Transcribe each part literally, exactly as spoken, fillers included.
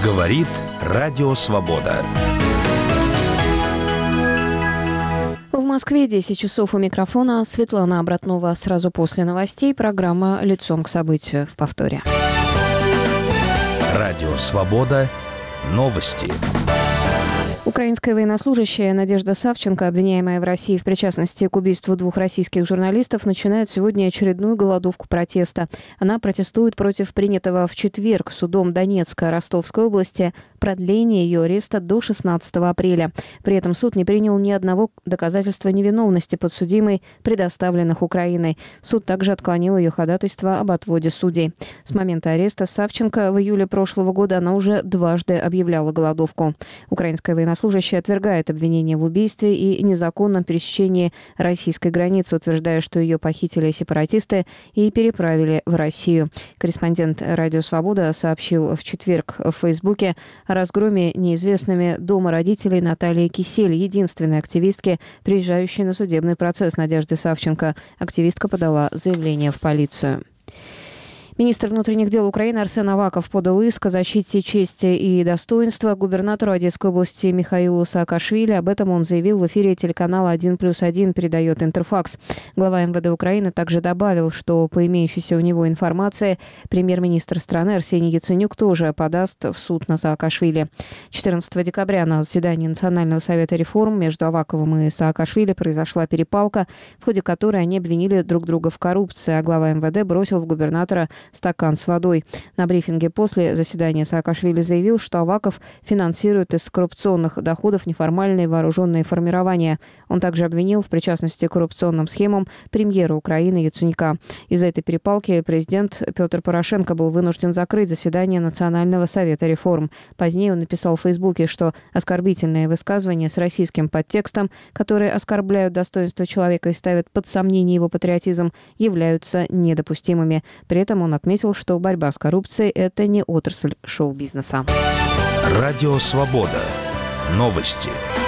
Говорит Радио Свобода. В Москве десять часов, у микрофона Светлана Обратнова. Сразу после новостей программа «Лицом к событию» в повторе. Радио Свобода. Новости. Украинская военнослужащая Надежда Савченко, обвиняемая в России в причастности к убийству двух российских журналистов, начинает сегодня очередную голодовку протеста. Она протестует против принятого в четверг судом Донецка Ростовской области продления ее ареста до шестнадцатого апреля. При этом суд не принял ни одного доказательства невиновности подсудимой, предоставленных Украиной. Суд также отклонил ее ходатайство об отводе судей. С момента ареста Савченко в июле прошлого года она уже дважды объявляла голодовку. Украинская военнослужащая отвергает обвинения в убийстве и незаконном пересечении российской границы, утверждая, что ее похитили сепаратисты и переправили в Россию. Корреспондент «Радио Свобода» сообщил в четверг в Фейсбуке о разгроме неизвестными дома родителей Натальи Кисель, единственной активистки, приезжающей на судебный процесс Надежды Савченко. Активистка подала заявление в полицию. Министр внутренних дел Украины Арсен Аваков подал иск о защите чести и достоинства губернатору Одесской области Михаилу Саакашвили. Об этом он заявил в эфире телеканала один плюс один, передает Интерфакс. Глава эм вэ дэ Украины также добавил, что по имеющейся у него информации премьер-министр страны Арсений Яценюк тоже подаст в суд на Саакашвили. четырнадцатого декабря на заседании Национального совета реформ между Аваковым и Саакашвили произошла перепалка, в ходе которой они обвинили друг друга в коррупции, а глава эм вэ дэ бросил в губернатора стакан с водой. На брифинге после заседания Саакашвили заявил, что Аваков финансирует из коррупционных доходов неформальные вооруженные формирования. Он также обвинил в причастности к коррупционным схемам премьера Украины Яценюка. Из-за этой перепалки президент Петр Порошенко был вынужден закрыть заседание Национального совета реформ. Позднее он написал в Фейсбуке, что оскорбительные высказывания с российским подтекстом, которые оскорбляют достоинство человека и ставят под сомнение его патриотизм, являются недопустимыми. При этом он отметил, что борьба с коррупцией – это не отрасль шоу-бизнеса. Радио Свобода. Новости.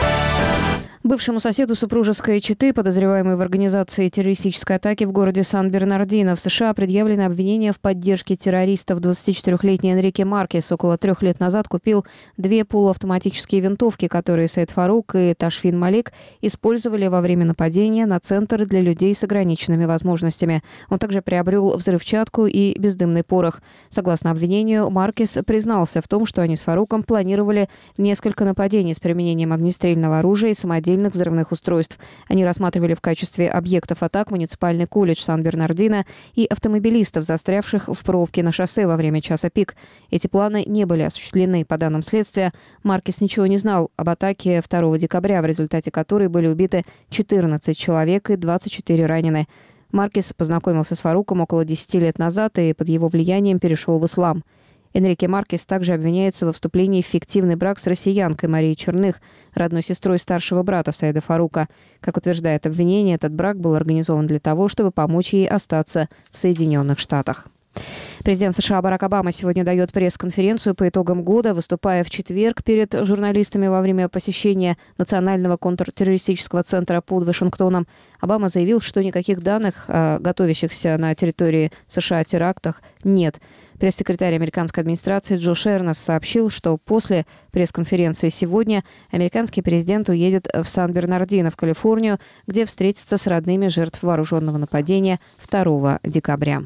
Бывшему соседу супружеской четы, подозреваемой в организации террористической атаки в городе Сан-Бернардино в США, предъявлено обвинение в поддержке террористов. двадцатичетырёхлетний Энрике Маркес около трех лет назад купил две полуавтоматические винтовки, которые Саид Фарук и Ташфин Малик использовали во время нападения на центр для людей с ограниченными возможностями. Он также приобрел взрывчатку и бездымный порох. Согласно обвинению, Маркес признался в том, что они с Фаруком планировали несколько нападений с применением огнестрельного оружия и самодельных взрывных устройств. Они рассматривали в качестве объектов атак муниципальный колледж Сан-Бернардино и автомобилистов, застрявших в пробке на шоссе во время часа пик. Эти планы не были осуществлены. По данным следствия, Маркес ничего не знал об атаке второго декабря, в результате которой были убиты четырнадцать человек и двадцать четыре ранены. Маркес познакомился с Фаруком около десяти лет назад и под его влиянием перешел в ислам. Энрике Маркес также обвиняется во вступлении в фиктивный брак с россиянкой Марией Черных, родной сестрой старшего брата Саида Фарука. Как утверждает обвинение, этот брак был организован для того, чтобы помочь ей остаться в Соединенных Штатах. Президент США Барак Обама сегодня дает пресс-конференцию по итогам года. Выступая в четверг перед журналистами во время посещения Национального контртеррористического центра под Вашингтоном, Обама заявил, что никаких данных о готовящихся на территории США терактах нет. Пресс-секретарь американской администрации Джо Шернес сообщил, что после пресс-конференции сегодня американский президент уедет в Сан-Бернардино, в Калифорнию, где встретится с родными жертв вооруженного нападения второго декабря.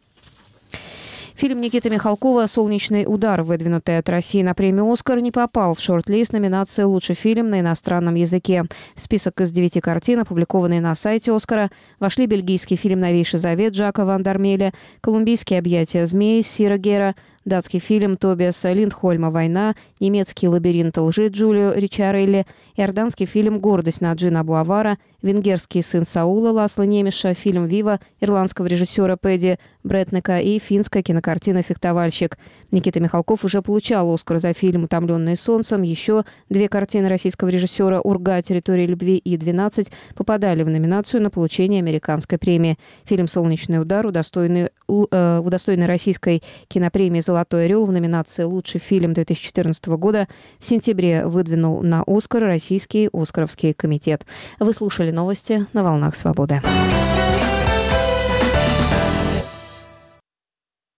Фильм Никиты Михалкова «Солнечный удар», выдвинутый от России на премию «Оскар», не попал в шорт-лист номинации «Лучший фильм на иностранном языке». В список из девяти картин, опубликованный на сайте «Оскара», вошли бельгийский фильм «Новейший завет» Жака Ван Дармеля, колумбийские «Объятия змей» Сира Гера, датский фильм Тобиаса Линдхольма «Война», немецкий «Лабиринт лжи» Джулио Ричарелли, иорданский фильм «Гордость» Наджина Буавара, венгерский «Сын Саула» Ласло Немеша, фильм «Вива» ирландского режиссера Пэдди Бреттнека и финская кинокартина «Фехтовальщик». Никита Михалков уже получал «Оскар» за фильм «Утомленные солнцем». Еще две картины российского режиссера «Урга. Территория любви» и «двенадцать» попадали в номинацию на получение американской премии. Фильм «Солнечный удар», удостоенный, э, удостоенный российской кинопремии «Золотой орел» в номинации «Лучший фильм» две тысячи четырнадцатого года, в сентябре выдвинул на «Оскар» Российский Оскаровский комитет. Вы слушали новости на «Волнах Свободы».